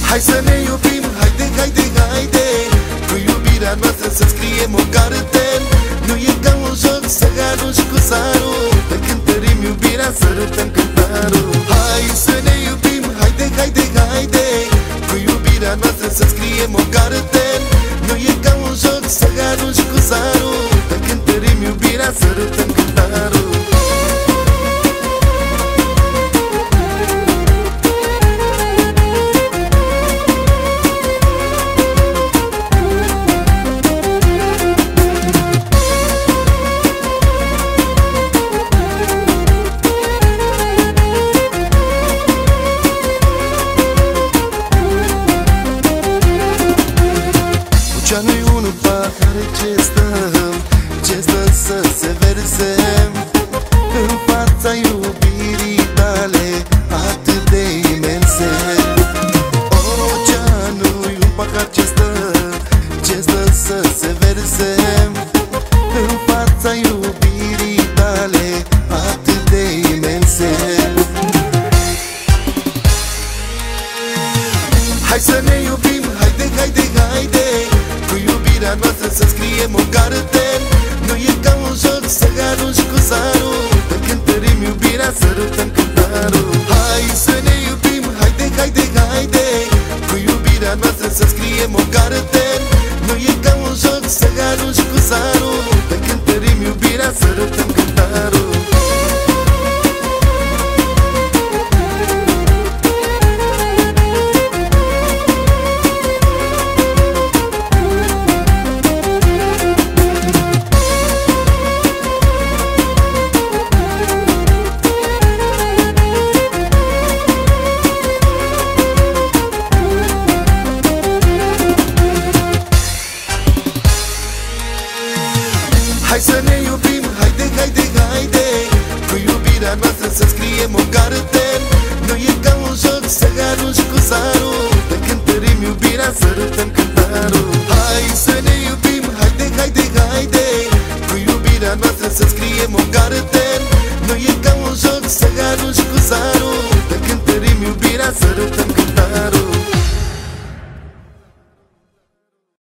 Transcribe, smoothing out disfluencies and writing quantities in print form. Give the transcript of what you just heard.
Hai să ne iubim, haide, haide, haide, cu iubirea noastră să scriem o carte. Nu e ca un joc să arunci cu sarul, pe cântărim iubirea, sărutăm cântarul. Hai să ne iubim, haide, haide, haide, cu iubirea noastră să scriem o carte. Nu e ca un joc să arunci cu sarul, pe cântărim iubirea, sărutăm cântarul. Cea-nu-i unul pahar ce stă să se verse în fața iubirii tale atât de imense. Oceanul-i un pahar ce stă să se verse în fața iubirii tale atât de imense. Hai să ne iubim, haide, haide, haide, cu iubirea noastră să scriem o carte. Nu e ca un joc să arunci cu sarul, pe cântărim iubirea, sărutăm cântarul. Hai să ne iubim, haide, haide, haide, cu iubirea noastră să scriem o carte. Nu e ca un joc să arunci cu sarul, pe cântărim iubirea, sărutăm cântarul. Hai să ne iubim, haide, haide, haide, cu iubirea noastră să scriem o carte. Nu e ca un joc să arunci cu sarul,